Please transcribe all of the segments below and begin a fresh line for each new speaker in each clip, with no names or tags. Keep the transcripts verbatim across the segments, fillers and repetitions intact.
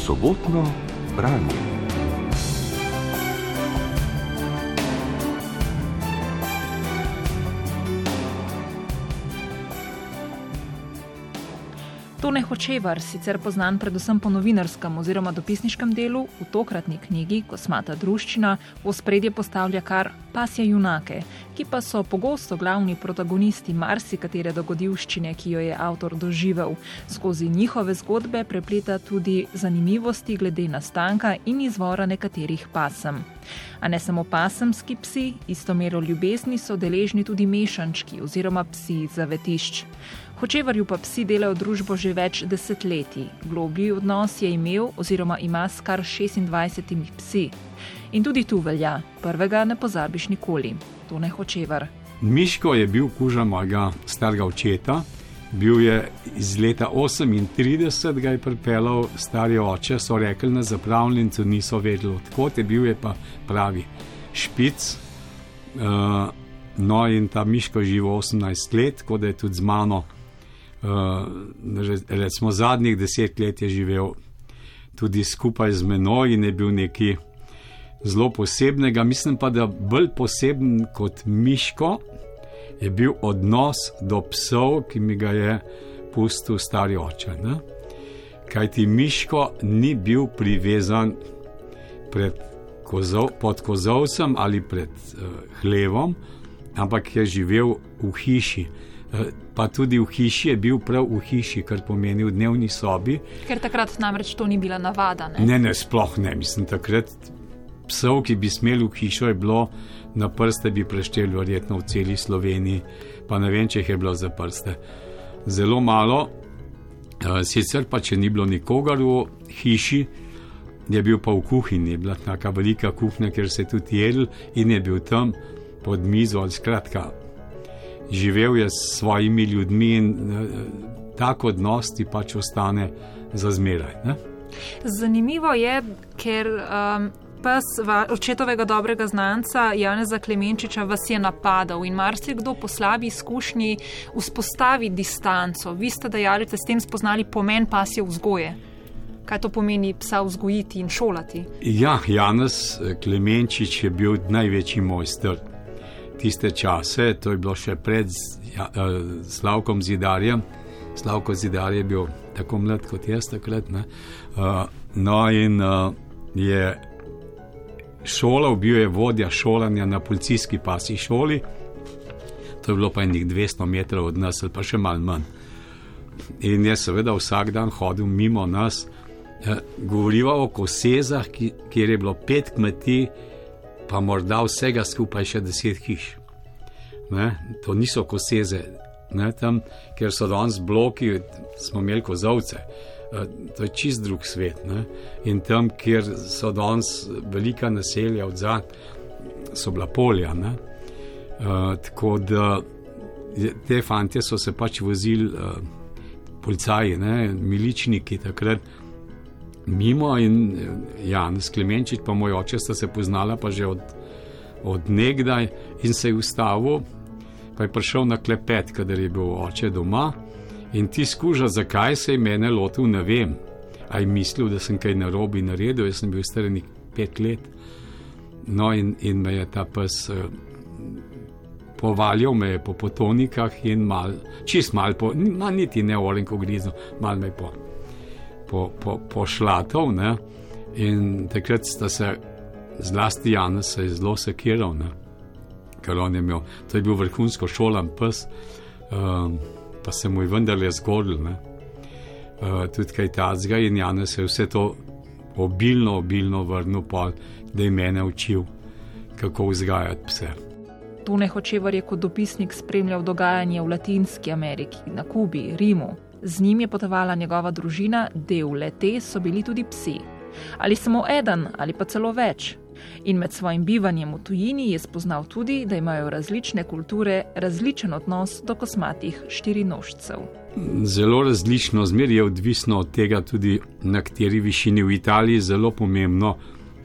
Sobotno branje.
Tone Hočevar, sicer poznan predvsem po novinarskem oziroma dopisniškem delu, v tokratni knjigi Kosmata druščina v ospredje postavlja kar pasje junake, ki pa so pogosto glavni protagonisti marsikatere dogodivščine, ki jo je avtor doživel. Skozi njihove zgodbe prepleta tudi zanimivosti glede nastanka in izvora nekaterih pasem. A ne samo pasemski psi, isto mero ljubezni so deležni tudi mešančki oziroma psi zavetišč. Hočevarju pa psi delajo družbo že več desetletij. Globlji odnos je imel oziroma ima s kar šestindvajsetimi psi. In tudi tu velja, prvega ne pozabiš nikoli. Tone Hočevar.
Miško je bil kuža mojega starega očeta. Bil je iz leta osemintrideset, ga je pripeljal stari oče, so rekli na zapravljencu, niso vedeli odkot je bil, je pa pravi špic. Uh, no in ta Miško živo osemnajst let, tako da je tudi z mano, uh, recimo zadnjih deset let je živel tudi skupaj z menoj in je bil nekaj zelo posebnega. Mislim pa, da bolj poseben kot Miško je bil odnos do psov, ki mi ga je pustil stari oče. Ne? Kajti Miško ni bil privezan pred kozov, pod kozovcem ali pred uh, hlevom, ampak je živel v hiši. Uh, pa tudi v hiši je bil prav v hiši, kar pomeni v dnevni sobi.
Ker takrat namreč to ni bila navada, ne?
Ne, ne, sploh ne. Mislim, takrat psov, ki bi smeli v hišo, je bilo na prste, bi prešteli verjetno v celi Sloveniji, pa ne vem, če jih je bilo za prste. Zelo malo, uh, sicer pa, če ni bilo nikogar v hiši, je bil pa v kuhinji, je bila taka velika kuhinja, kjer se je tudi jedel in je bil tam pod mizo, ali skratka, živel je s svojimi ljudmi in uh, tak odnos ti pač ostane za zmeraj. Ne?
Zanimivo je, ker um, pes očetovega dobrega znanca Janeza Klemenčiča vas je napadal in marsikdo po slabi izkušnji vzpostavi distanco. Vi ste dejali, da ste s tem spoznali pomen pasje vzgoje. Kaj to pomeni psa vzgojiti in šolati? Ja,
Janez Klemenčič je bil največji mojster tiste čase, to je bilo še pred ja, uh, Slavkom Zidarjem. Slavko Zidar je bil tako mlad kot jaz takrat. Ne? Uh, no in uh, je šolal, bil je vodja šolanja na policijski pasji šoli. To je bilo pa enih dvesto metrov od nas, ali pa še malo manj. In je seveda vsak dan hodil mimo nas. Eh, govoriva o Kosezah, ki, kjer je bilo pet kmetij, pa morda vsega skupaj še deset hiš. Ne? To niso Koseze. Ne? Tam, kjer so danes bloki, smo imeli kozovce. Eh, to je čist drug svet. Ne? In tam, kjer so danes velika naselja odzad, so bila polja. Ne? Eh, tako da te fantje so se pač vozili, eh, policaji, ne? Miličniki takrat, mimo in Janez Klemenčič pa moj oče sta se poznala pa že od, od nekdaj in se je ustavil, pa je prišel na klepet, kadar je bil oče doma in ti skuža, zakaj se je mene lotil, ne vem. A je mislil, da sem kaj narobe naredil, jaz sem bil starenih pet let. No in, in me je ta pes uh, povaljal me je po potonikah in mal, čist mal po, ma niti ne orenko grizo, mal me je po Po, po, pošlatov, ne, in takrat sta se, zlasti Janez se je zelo sekiral, ne, ker on je imel, to je bil vrhunsko šolan pes, um, pa se mu je vendarle zgodil, ne, uh, tudi kaj tacga in Janez se je vse to obilno, obilno vrnil pol, da je mene učil, kako vzgajati pse.
Tone Hočevar je kot dopisnik spremljal dogajanje v Latinski Ameriki, na Kubi, Rimu. Z njim je potovala njegova družina, del le-te so bili tudi psi. Ali samo eden, ali pa celo več. In med svojim bivanjem v tujini je spoznal tudi, da imajo različne kulture različen odnos do kosmatih štirinožcev.
Zelo različno, zmer je odvisno od tega tudi, na kateri višini. V Italiji zelo pomembno,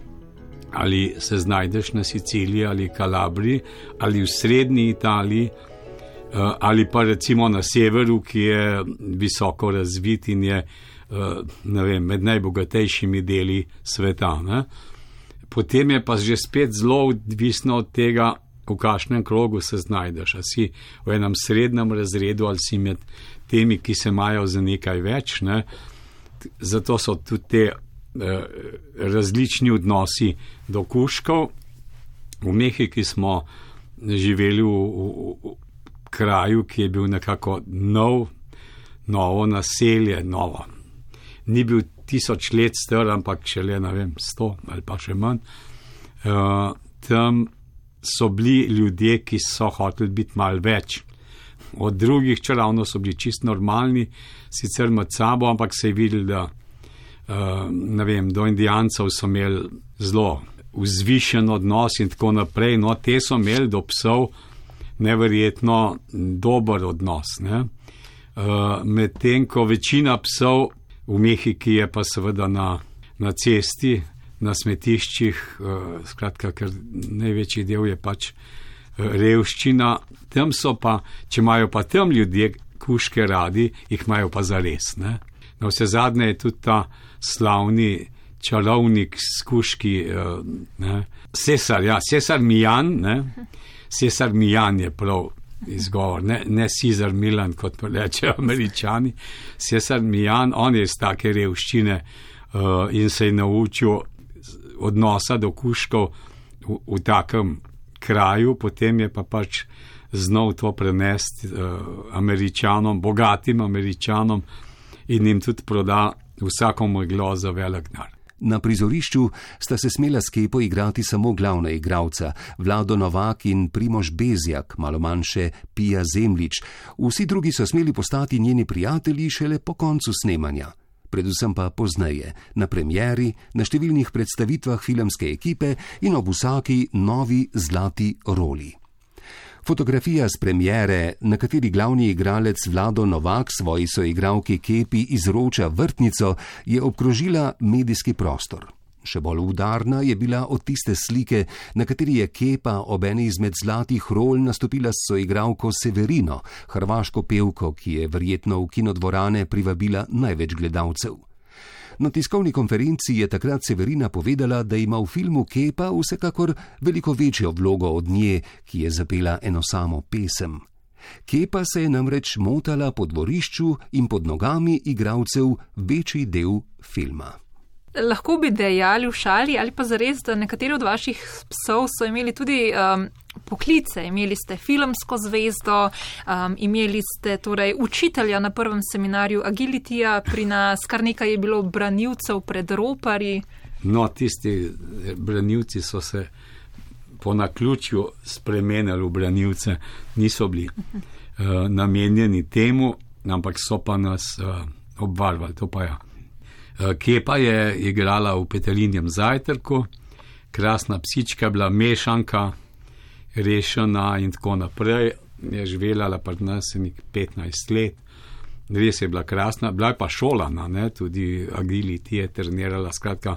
ali se znajdeš na Siciliji ali Kalabriji, ali v srednji Italiji, ali pa recimo na severu, ki je visoko razvit in je ne vem, med najbogatejšimi deli sveta. Ne. Potem je pa že spet zelo odvisno od tega, v kakšnem krogu se znajdeš. A si v enem srednjem razredu ali si med temi, ki se imajo za nekaj več. Ne. Zato so tudi te eh, različni odnosi do kužkov. V Mehiki smo živeli v, v, v kraju, ki je bil nekako nov, novo naselje, novo. Ni bil tisoč let star, ampak šele, ne vem, sto ali pa še manj. Uh, tam so bili ljudje, ki so hoteli biti malo več od drugih, čeravno so bili čist normalni, sicer med sabo, ampak se je videli, da uh, ne vem, do Indijancev so imeli zelo vzvišen odnos in tako naprej. No, te so imeli do psov neverjetno dober odnos. Ne? Uh, Medtem, ko večina psov v Mehiki je pa seveda na, na cesti, na smetiščih, uh, skratka, ker največji del je pač uh, revščina. Tam so pa, če imajo pa tam ljudje kužke radi, jih imajo pa zares. Ne? Na vse zadnje je tudi ta slavni čarovnik s kužki, uh, ne? Cesar, ja, Cesar Mijan, ne? Cesar Mijan je prav izgovor, ne, ne Cesar Milan, kot rečejo Američani. Cesar Mijan, on je iz take revščine uh, in se je naučil odnosa do kužkov v, v takem kraju, potem je pa pač znal to prenesti uh, Američanom, bogatim Američanom in jim tudi proda vsakomu iglo za velik denar.
Na prizorišču sta se smela s Kepo igrati samo glavna igralca, Vlado Novak in Primož Bezjak, malo manjše Pija Zemljič. Vsi drugi so smeli postati njeni prijatelji šele po koncu snemanja. Predvsem pa pozneje, na premieri, na številnih predstavitvah filmske ekipe in ob vsaki novi zlati roli. Fotografija z premiere, na kateri glavni igralec Vlado Novak svoji soigralki Kepi izroča vrtnico, je obkrožila medijski prostor. Še bolj udarna je bila od tiste slike, na kateri je Kepa ob eni izmed zlatih rol nastopila s soigralko Severino, hrvaško pevko, ki je verjetno v kinodvorane privabila največ gledalcev. Na tiskovni konferenci je takrat Severina povedala, da ima v filmu Kepa vsekakor veliko večjo vlogo od nje, ki je zapela eno samo pesem. Kepa se je namreč motala po dvorišču in pod nogami igralcev večji del filma.
Lahko bi dejali v šali ali pa zares, da nekateri od vaših psov so imeli tudi um, poklice. Imeli ste filmsko zvezdo, um, imeli ste torej učitelja na prvem seminarju agilitija pri nas, kar nekaj je bilo branilcev pred roparji.
No, tisti branilci so se po naključju spremenili v branilce, niso bili uh, namenjeni temu, ampak so pa nas uh, obvarvali, to pa ja. Kepa je igrala v Petelinjem zajtrku, krasna psička, bila mešanka, rešena in tako naprej. Je živela pri nas nekaj petnajst let, res je bila krasna, bila je pa šolana, ne? Tudi agility je trenirala, skratka,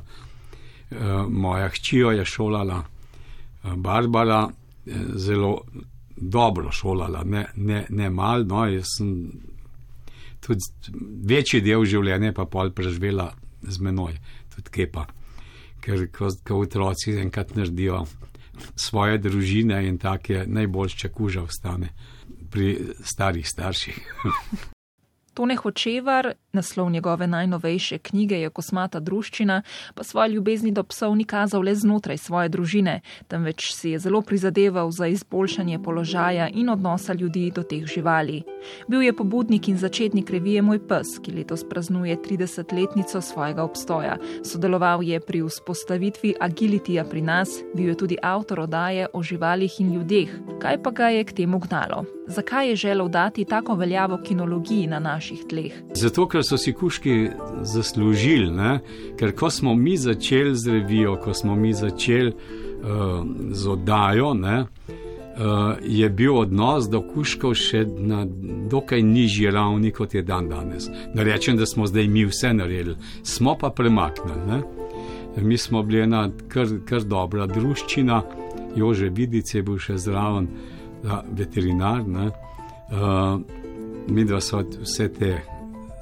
moja hčijo je šolala, Barbara, zelo dobro šolala, ne, ne, ne malo, no, jaz sem tudi večji del življenja pa pol preživela z menoj, tudi Kepa. Ker ko, ko otroci enkrat naredijo svoje družine in tak je najbolj, če kuža ostane pri starih starših.
Tone Hočevar, naslov njegove najnovejše knjige je Kosmata druščina, pa svoje ljubezni do psov ni kazal le znotraj svoje družine, temveč si je zelo prizadeval za izboljšanje položaja in odnosa ljudi do teh živali. Bil je pobudnik in začetnik revije Moj pes, ki letos praznuje tridesetletnico svojega obstoja. Sodeloval je pri vzpostavitvi agilitija pri nas, bil je tudi avtor oddaje o živalih in ljudeh. Kaj pa ga je k temu gnalo? Zakaj je želel dati tako veljavo kinologiji na naših tleh?
Zato, ker so si kužki zaslužili, ne? Ker ko smo mi začeli z revijo, ko smo mi začeli uh, z oddajo, ne? Uh, je bil odnos do kužkov še na dokaj nižji ravni, kot je dan danes. Ne rečem, da smo zdaj mi vse naredili, smo pa premaknili. Ne? Mi smo bili ena kar, kar dobra druščina, Jože Vidic je bil še zraven, da, veterinar, ne? Uh, mi dva so vse te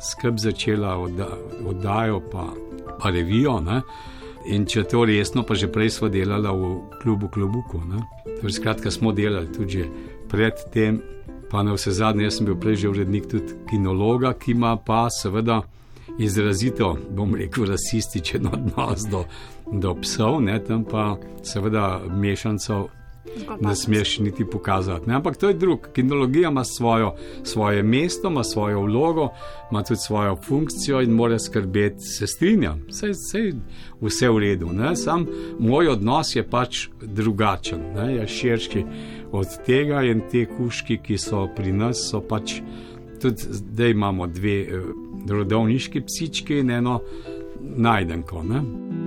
skrb začela odda, oddajo pa, pa revijo, ne? In če to resno, pa že prej sva delala v klubu Klobuku, ne? Torej, skratka, smo delali tudi že pred tem, pa na vse zadnje, jaz sem bil prej že urednik tudi kinologa, ki ima pa seveda izrazito, bom rekel, rasističen odnos do, do psov, ne, tam pa seveda mešancev ne smeš niti pokazati. Ne. Ampak to je drug. Kinologija ima svojo, svoje mesto, ima svojo vlogo, ima tudi svojo funkcijo in mora skrbeti, se strinjam, sej, sej vse v redu. Ne. Sam moj odnos je pač drugačen, ne, je širši od tega in te kužki, ki so pri nas, so pač tudi zdaj imamo dve eh, rodovniški psički in eno najdenko. Ne?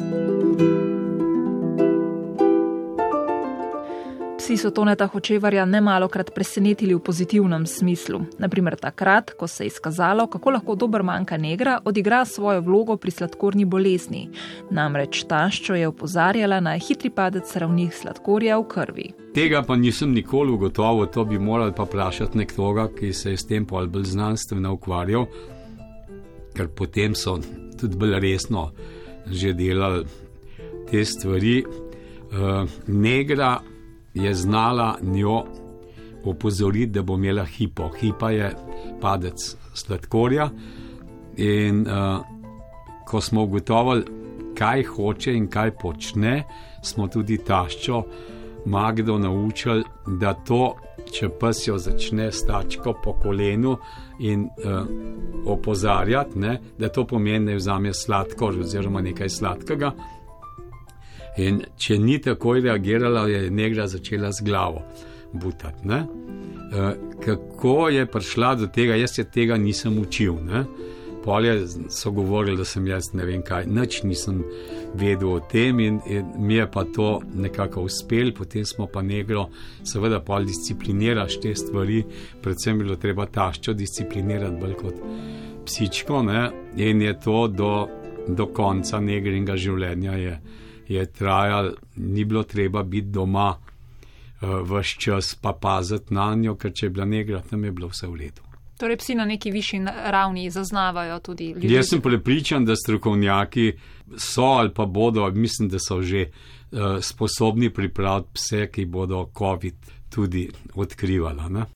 Psi so Toneta Hočevarja nemalokrat presenetili v pozitivnem smislu. Naprimer takrat, ko se je izkazalo, kako lahko dobermanka negra odigra svojo vlogo pri sladkorni bolezni. Namreč taščo je opozarjala na hitri padec ravni sladkorja v krvi.
Tega pa nisem nikoli ugotovil, to bi morali pa vprašati nekoga, ki se je s tem bolj znanstveno ukvarjal, ker potem so tudi bolj resno že delali te stvari. Uh, negra je znala njo opozoriti, da bo imela hipo. Hipa je padec sladkorja in uh, ko smo ugotovili, kaj hoče in kaj počne, smo tudi taščo Magdo naučili, da to, če pes jo začne s tačko po kolenu in uh, opozarjati, ne, da to pomeni, da vzame sladkor oziroma nekaj sladkega. In če ni takoj reagirala, je negra začela z glavo butati. Ne? E, kako je prišla do tega, jaz se tega nisem učil. Ne? Polje so govorili, da sem jaz ne vem kaj, nič nisem vedel o tem in, in mi je pa to nekako uspel, potem smo pa negro seveda pol discipliniraš te stvari, predvsem bilo treba taščo disciplinirati bolj kot psičko, ne? In je to do, do konca negrinega življenja je je trajal, ni bilo treba biti doma uh, ves čas pa paziti na njo, ker če je bila negra, tam je bilo vse v redu.
Torej psi na neki višji ravni zaznavajo tudi ljudi.
Jaz sem prepričan, da strokovnjaki so ali pa bodo, mislim, da so že uh, sposobni pripraviti pse, ki bodo COVID tudi odkrivala. Ne?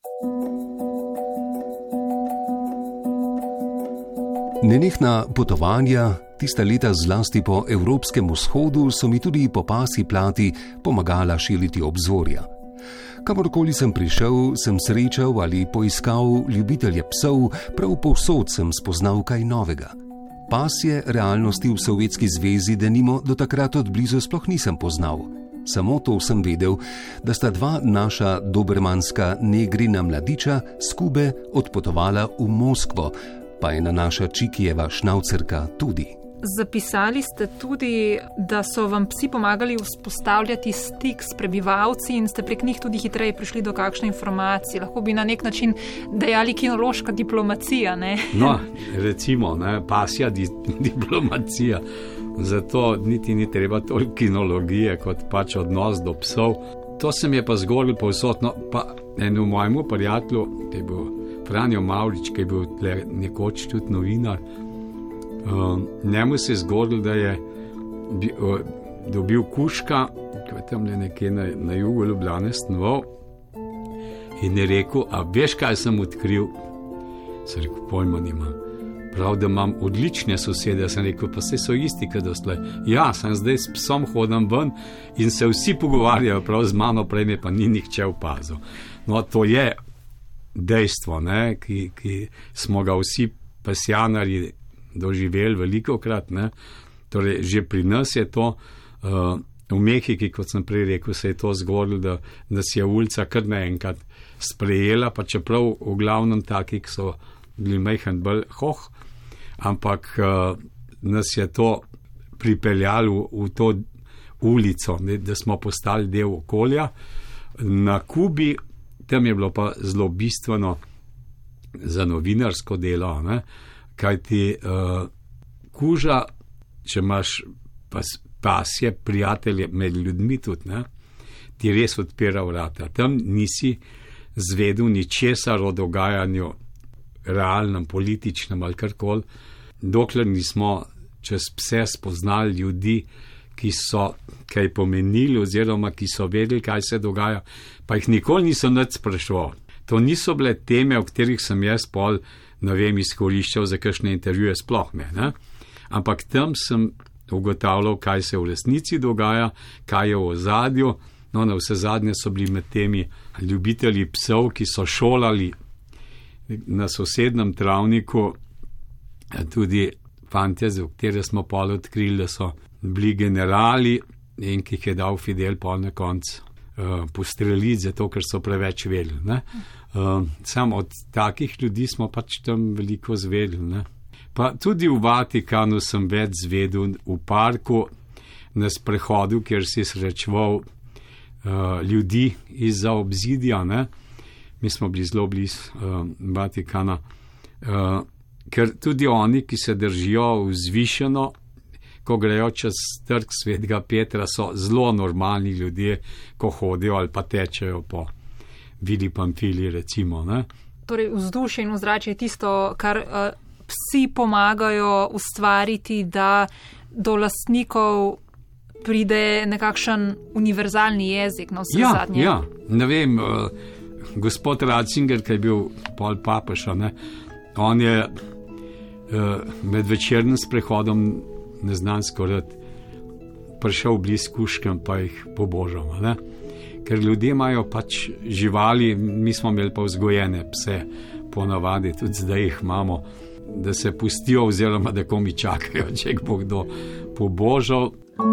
Nenehna potovanja, tista leta zlasti po Evropskem vzhodu, so mi tudi po pasji plati pomagala širiti obzorja. Kamorkoli sem prišel, sem srečal ali poiskal ljubitelje psov, prav povsod sem spoznal kaj novega. Pasje realnosti v Sovjetski zvezi denimo do takrat od blizu sploh nisem poznal. Samo to sem vedel, da sta dva naša dobermanska negrina mladiča s Kube odpotovala v Moskvo, pa ena naša Čikijeva šnaucerka tudi.
Zapisali ste tudi, da so vam psi pomagali vzpostavljati stik s prebivalci in ste prek njih tudi hitreje prišli do kakšne informacije. Lahko bi na nek način dejali kinološka diplomacija, ne?
No, recimo, ne, pasja di, diplomacija. Zato niti ni treba toliko kinologije, kot pač odnos do psov. To se mi je pa zgodilo povsod. No, pa eno mojemu prijatelju, ki je bil Franjo Mavrič, ki je bil nekoč tudi novinar, Uh, njemu se je zgodilo, da je bi, uh, dobil kužka, ki je tam nekje na, na jugu Ljubljane stanoval, in je rekel, a veš, kaj sem odkril? Sem rekel, pojma nimam. Prav, da imam odlične sosede. Sem rekel, pa se so isti, kot doslej. Ja, sem zdaj s psom hodam ven in se vsi pogovarjajo, prav z mano, prej me pa ni nihče opazil. No, to je dejstvo, ne, ki, ki smo ga vsi pesjanarji doživeli velikokrat, ne. Torej, že pri nas je to, uh, v Mehiki, kot sem prej rekel, se je to zgodilo, da nas je ulica kar naenkrat sprejela, pa čeprav v glavnem taki, ki so bili mehen bolj hoh, ampak uh, nas je to pripeljalo v, v to ulico, ne, da smo postali del okolja. Na Kubi, tam je bilo pa zelo bistveno za novinarsko delo, ne, kaj ti uh, kuža, če imaš pas, pasje, prijatelje med ljudmi tudi, ne, ti res odpira vrata. Tam nisi zvedel ničesar o dogajanju realnem, političnem ali karkoli, dokler nismo čez pse spoznali ljudi, ki so kaj pomenili oziroma ki so vedeli, kaj se dogaja, pa jih nikoli niso nič spraševal. To niso bile teme, o katerih sem jaz pol, ne vem, izkoriščal za kakšne intervjuje, sploh ne, ne? Ampak tam sem ugotavljal, kaj se v resnici dogaja, kaj je v ozadju. No, na vse zadnje so bili med temi ljubitelji psov, ki so šolali na sosednem travniku tudi fantje, za katere smo pol odkrili, da so bili generali in ki jih je dal Fidel pol na koncu uh, postreliti, zato ker so preveč vedeli. Ne? Uh, sam od takih ljudi smo pač tam veliko zvedeli. Ne? Pa tudi v Vatikanu sem več zvedel, v parku, na sprehodu, kjer si srečeval uh, ljudi izza obzidja, ne? Mi smo bili zelo blizu uh, Vatikana, uh, ker tudi oni, ki se držijo vzvišeno, ko grejo čez trg Svetega Petra, so zelo normalni ljudje, ko hodijo ali pa tečejo po Vili Pamfili, recimo. Ne?
Torej, vzdušje in ozračje je tisto, kar uh, psi pomagajo ustvariti, da do lastnikov pride nekakšen univerzalni jezik na vse
ja,
zadnje.
Ja, ne vem, uh, gospod Ratzinger, ki je bil pol papeža, ne, on je uh, med večernim sprehodom neznansko rad prišel blizu kužkam, pa jih pobožal, ne. Ker ljudje imajo pač živali, mi smo imeli pa vzgojene pse, ponavadi, tudi zdaj jih imamo, da se pustijo oziroma da komi čakajo, če jih bo kdo pobožal.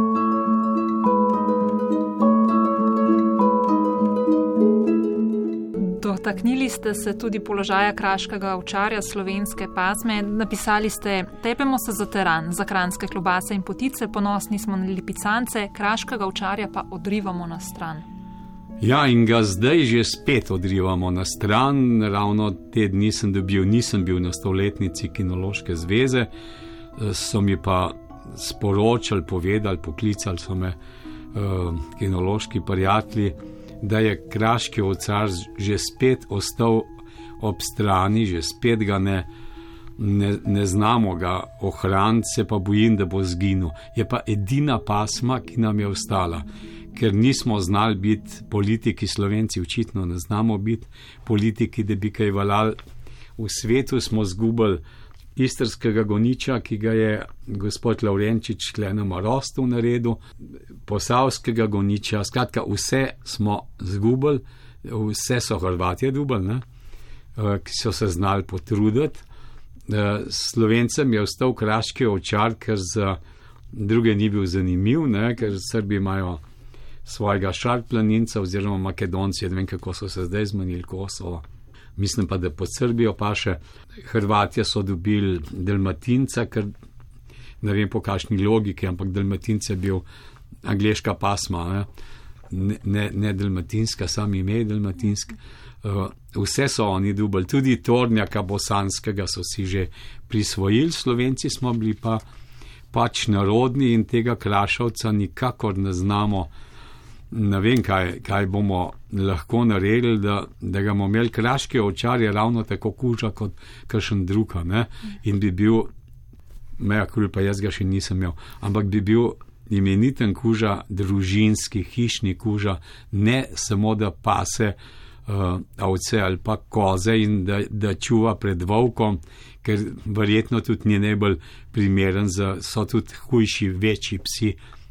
Dotaknili ste se tudi položaja kraškega ovčarja slovenske pasme. Napisali ste: tepemo se za teran, za kranjske klobase in potice, ponosni smo na lipicance, kraškega ovčarja pa odrivamo na stran.
Ja, in ga zdaj že spet odrivamo na stran. Ravno te dni sem dobil, nisem bil na stoletnici Kinološke zveze, so mi pa sporočali, povedali, poklicali so me uh, kinološki prijatelji, da je kraški ovčar že spet ostal ob strani, že spet ga ne, ne, ne znamo ga ohraniti, se pa bojim, da bo zginil. Je pa edina pasma, ki nam je ostala, ker nismo znali biti politiki, Slovenci očitno ne znamo biti politiki, da bi kaj valjali. V svetu smo zgubili istrskega goniča, ki ga je gospod Lavrenčič tle na Morastu naredil, posavskega goniča, skratka vse smo zgubili, vse so Hrvatje dubili, ne? Ki so se znali potruditi. Slovencem je ostal kraški ovčar, ker za druge ni bil zanimiv, ne? Ker Srbi imajo svojega šarplaninca oziroma Makedonci, ne vem kako so se zdaj zmanili Kosovo. Mislim pa, da pod Srbijo pa še Hrvatje so dobili Dalmatinca, ker ne vem po kakšni logiki, ampak Dalmatinc je bil angleška pasma, ne, ne, ne dalmatinska, sam ime dalmatinsk. Uh, vse so oni dobili, tudi Tornjaka bosanskega so si že prisvojili, Slovenci smo bili pa pač narodni in tega Krašovca nikakor ne znamo. Ne vem, kaj, kaj bomo lahko naredili, da, da ga bomo imeli. Kraški ovčar je ravno tako kuža kot kakšen druga, ne? In bi bil, meja krul pa jaz ga še nisem imel, ampak bi bil imeniten kuža, družinski, hišni kuža, ne samo da pase uh, ovce ali pa koze in da, da čuva pred volkom, ker verjetno tudi ni najbolj primeren, za, so tudi hujši, večji psi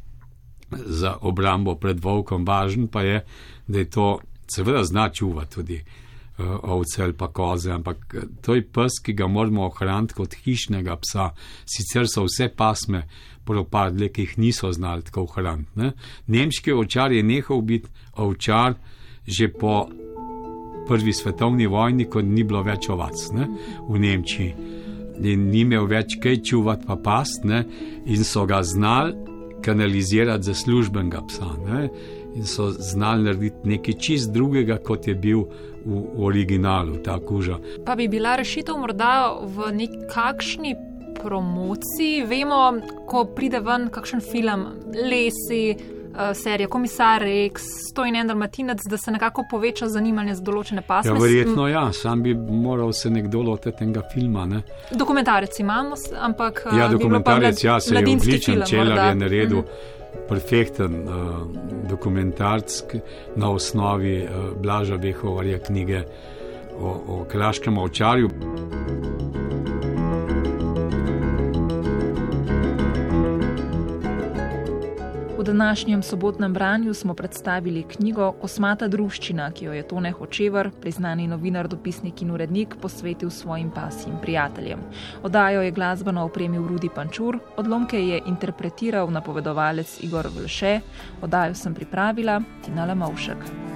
za obrambo pred volkom. Važen pa je, da je to, seveda zna čuva tudi uh, ovce ali pa koze, ampak to je pes, ki ga moramo ohraniti kot hišnega psa. Sicer so vse pasme propadle, ki jih niso znali tako ohraniti. Ne? Nemški ovčar je nehal biti ovčar že po prvi svetovni vojni, ko ni bilo več ovac, ne? V Nemčiji. In ni imel več kaj čuvati pa past, ne? In so ga znali kanalizirati za službenega psa, ne? In so znali narediti nekaj čist drugega, kot je bil v, v originalu, ta kuža.
Pa bi bila rešitev morda v nekakšni promociji? Vemo, ko pride ven kakšen film, lesi, serija Komisar Rex, sto in en dalmatinec, da se nekako poveča zanimanje za določene pasme?
Ja, verjetno ja, sam bi moral se nekdo loteti tega filma, ne?
Dokumentarec imamo, ampak
ja, dokumentarec,
bi
ja, se je odličen, Čelar je naredil
mm.
perfekten uh, dokumentarc na osnovi uh, Blaža Behovarja knjige o, o kraškem ovčarju.
V današnjem sobotnem branju smo predstavili knjigo Kosmata druščina, ki jo je Tone Hočevar, priznani novinar, dopisnik in urednik, posvetil svojim pasjim prijateljem. Oddajo je glasbeno opremil Rudi Pančur, odlomke je interpretiral napovedovalec Igor Vlše, oddajo sem pripravila Tina Lemovšek.